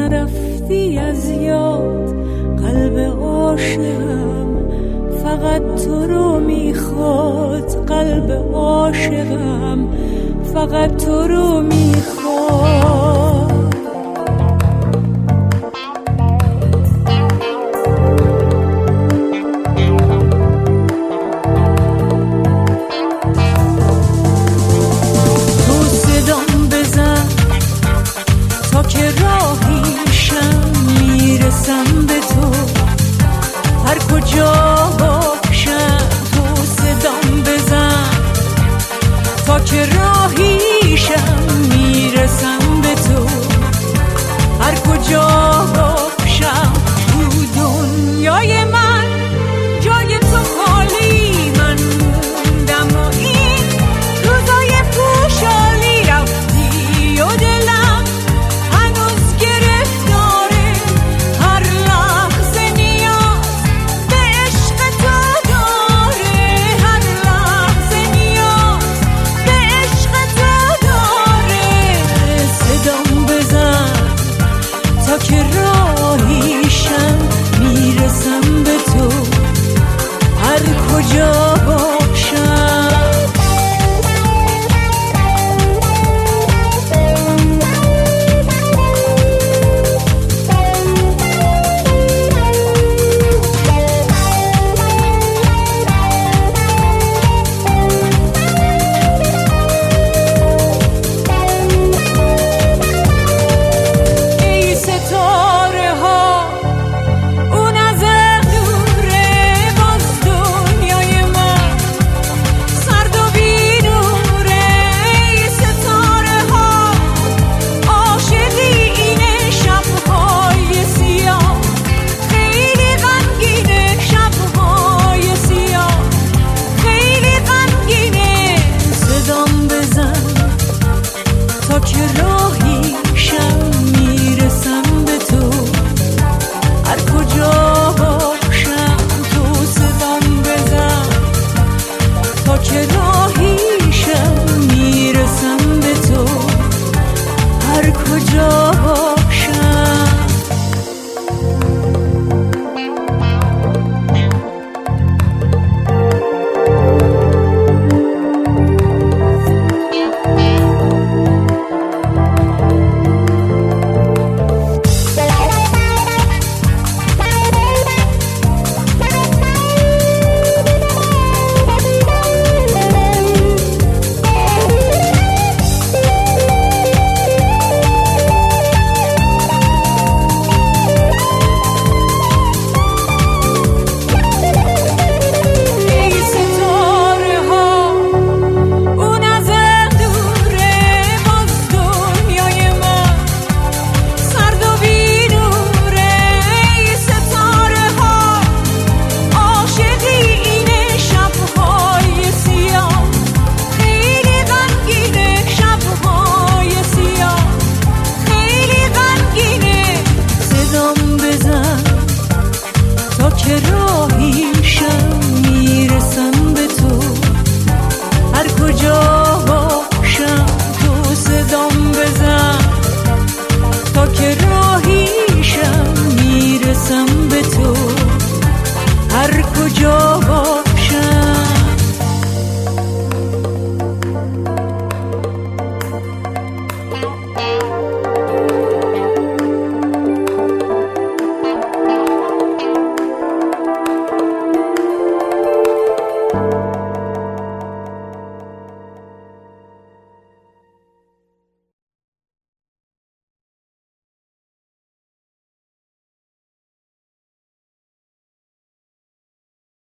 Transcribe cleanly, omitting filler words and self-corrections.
نرفتی از یاد قلب عاشقم، فقط تو رو میخواد قلب عاشقم، فقط تو رو میخواد. تو صدام بزن تا که راهیشم، میرسم به تو هر کجا باشم. تو صدام بزن تا که راهیشم، میرسم به تو هر کجا باشم. تو دنیای من جای تو خالی، من موندم و این روزای خوشحالی. رفتی و دلم هنوز گرفتاره، هر لحظه نیاز به عشق تو داره، هر لحظه نیاز به عشق تو داره. صدام بزن تا که راهیشم، میرسم به تو هر کجا